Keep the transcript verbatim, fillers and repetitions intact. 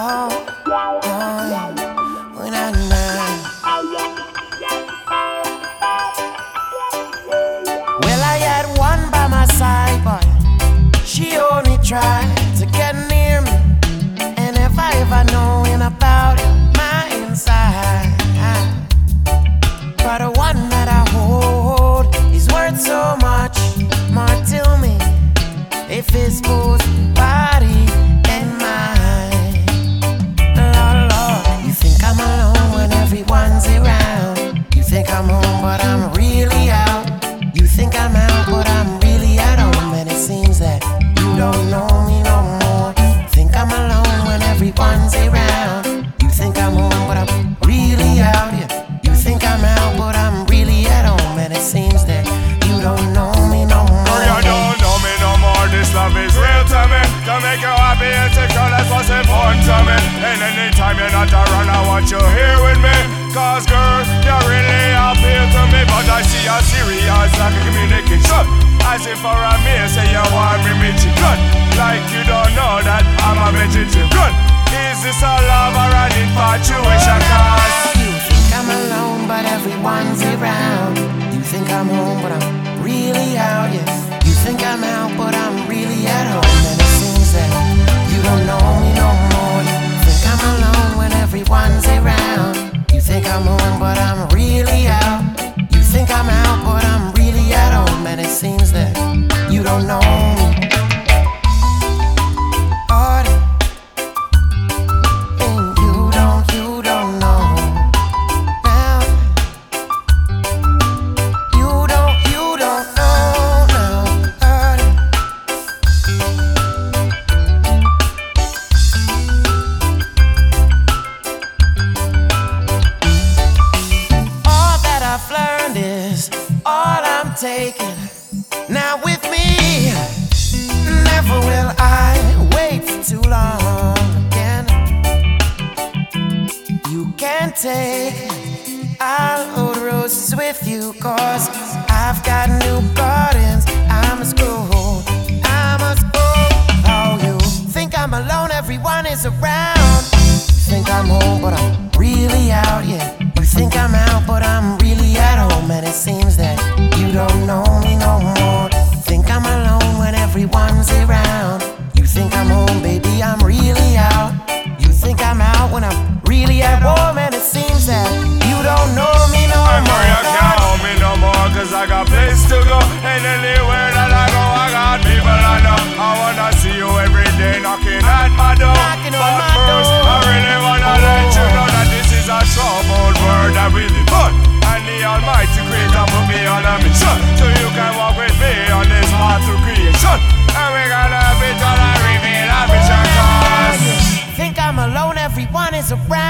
oh, oh, when I know. Well, I had one by my side, but she only tried to get near me. And if I ever knowing about it, my inside, but the one that I hold is worth so much more to me. If it's both body and mind, Lord, Lord, you think I'm alone when everyone's around. You think I'm home, but I'm really out. You think I'm out, but I'm really at home. And it seems that you don't know me no more. Think I'm alone when everyone's around. You think I'm home, but I'm really out. Yeah. You think I'm out, but I'm really at home. And it seems that you don't know me no more. Oh, you don't know me no more. This love is real to me. To make you happy and secure, that's what's important to me. And anytime you're not around, I want you here with me. Cause girl, you really appeal to me. But I see you serious like a communication. As if for a me, say you want me meet you good. Like you don't know that I'm a vegetarian. Is this a love or an infatuation? Cause you think I'm alone, but everyone's around. You think I'm home, but I'm really out, yeah. You think I'm out, but I'm really at home. And it seems that you don't know me no more. You think I'm alone when everyone's around. You think I'm home, but I'm really out. You think I'm out, but I'm really at home. And it seems that you don't know me. All I'm taking now with me. Never will I wait too long again. You can't take all old roses with you, cause I've got new gardens. I must go, I must go. Oh, you think I'm alone, everyone is around. You think I'm home, but I'm really out, yeah. You think I'm out, but I'm really at home. And it seems that you don't know me no more. You think I'm alone when everyone's around. You think I'm home, baby, I'm really out. You think I'm out when I'm really at home. And it seems that you don't know me no I'm more. You can't hold me no more, cause I got place to go. And anywhere that I go, I got people I know. I wanna see you every day knocking at my door. Knocking on But my first, door. I really wanna Oh. let you know that this is a troubled world that we live on. And the Almighty Creator put me on a mission, so you can walk with me on this path to creation. And we gonna be gonna reveal our vision. Cause Think I'm alone, everyone is around.